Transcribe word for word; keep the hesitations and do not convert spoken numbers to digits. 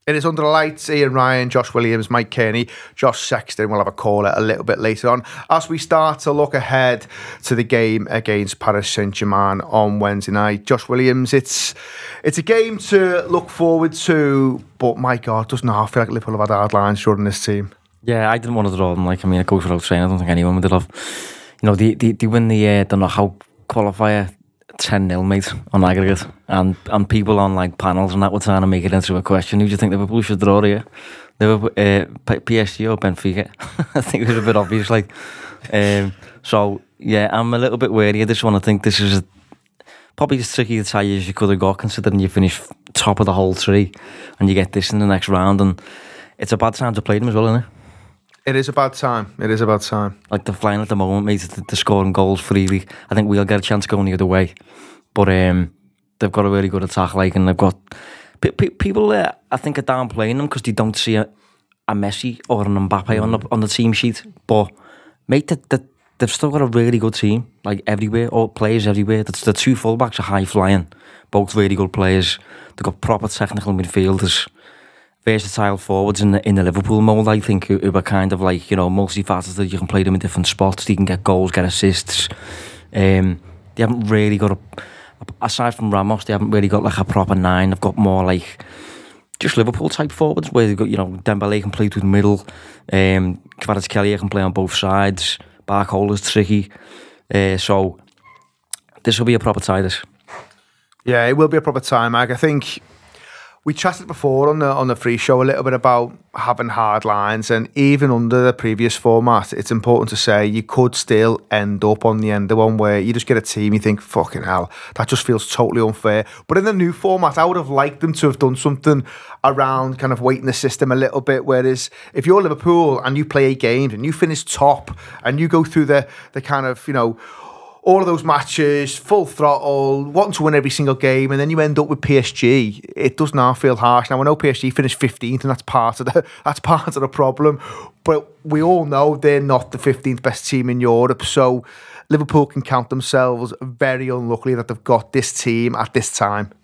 It is Under the Lights. Ian Ryan, Josh Williams, Mike Kearney, Josh Sexton. We'll have a call it a little bit later on as we start to look ahead to the game against Paris Saint-Germain on Wednesday night. Josh Williams, it's it's a game to look forward to, but my God, doesn't half feel like Liverpool have had hard lines during this team. Yeah, I didn't want to draw them. Like, I mean, it goes without saying. I don't think anyone would have. You know, they, they, they win the, uh, don't know how qualifier ten nil, mate, on aggregate. And and people on, like, panels and that were trying to make it into a question. Who do you think Liverpool should draw here? Liverpool, uh, P S G or Benfica? I think it was a bit obvious, like. Um, so, yeah, I'm a little bit wary of this one. I think this is a, probably as tricky a tie as you could have got, considering you finish top of the whole three and you get this in the next round. And it's a bad time to play them as well, isn't it? It is about time. It is about time. Like, they're flying at the moment, mate. They're scoring goals freely. I think we'll get a chance going the other way. But um, they've got a really good attack, like, and they've got... P- p- people, uh, I think, are downplaying them because they don't see a, a Messi or an Mbappe on the on the team sheet. But, mate, they, they, they've still got a really good team, like, everywhere. All players everywhere. The, the two fullbacks are high-flying. Both really good players. They've got proper technical midfielders. Versatile forwards in the in the Liverpool mould, I think, who, who are kind of like, you know, multifaceted. You can play them in different spots. They can get goals, get assists. Um, they haven't really got a, aside from Ramos, they haven't really got like a proper nine. They've got more like just Liverpool type forwards where they've got, you know, Dembele can play through the middle. Um, Kvaratskhelia can play on both sides. Barcola's tricky. Uh, so this will be a proper tie. This. Yeah, it will be a proper tie, Mike. I think. We chatted before on the on the free show a little bit about having hard lines, and even under the previous format, it's important to say you could still end up on the end of one where you just get a team, you think, fucking hell, that just feels totally unfair. But in the new format, I would have liked them to have done something around kind of weighting the system a little bit, whereas if you're Liverpool and you play eight games and you finish top and you go through the the kind of, you know, all of those matches, full throttle, wanting to win every single game, and then you end up with P S G. It does not feel harsh. Now I know P S G finished fifteenth, and that's part of the that's part of the problem. But we all know they're not the fifteenth best team in Europe. So Liverpool can count themselves very unlucky that they've got this team at this time.